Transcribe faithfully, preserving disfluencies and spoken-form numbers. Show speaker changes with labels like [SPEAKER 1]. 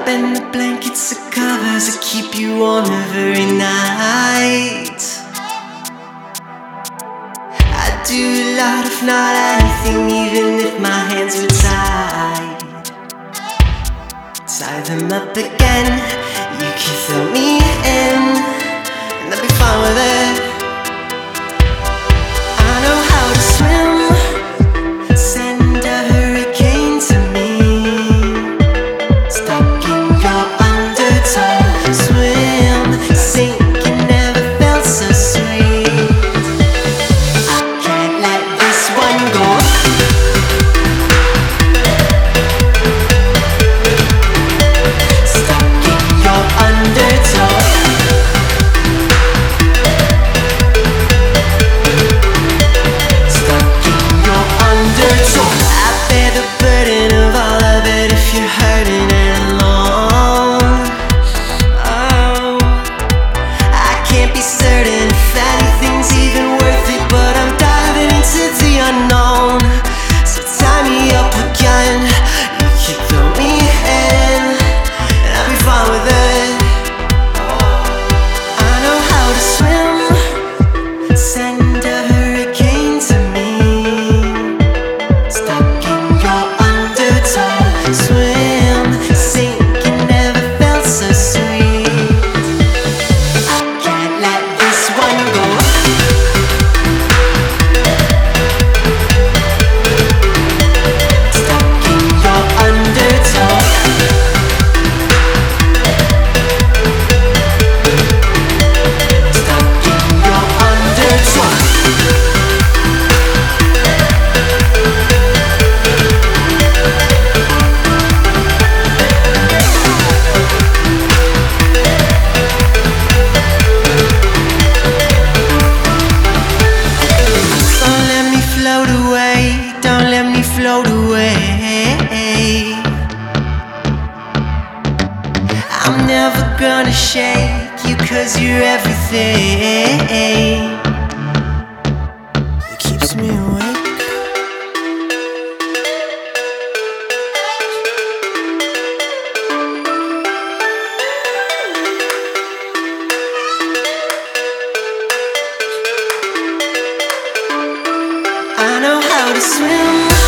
[SPEAKER 1] bend the blankets, the covers that keep you warm every night. I'd do a lot if not anything, even if my hands were tied. Tie them up again, you can throw me in, and I'll be fine with it. I know how to swim, send a hurricane to me. Stuck in your undertow, swim, sink, it never felt so sweet. I can't let this one go. Stuck in your undertow. Stuck in your undertow. I bear the burden of all of it if you're hurting and alone. Oh, I can't be certain if anything's even worth it, but I'm diving into the unknown. So tie me up again, you can throw me in, and I'll be fine with it. I know how to swim, send a hurricane to me. Stuck in your undertow, swim, sink, it never felt so sweet. I can't let this one go. Stuck in your undertow. Stuck in your undertow. Don't let me float away, don't let me float away. I'm never gonna shake you, cause you're everything that keeps me awake. I know how to swim,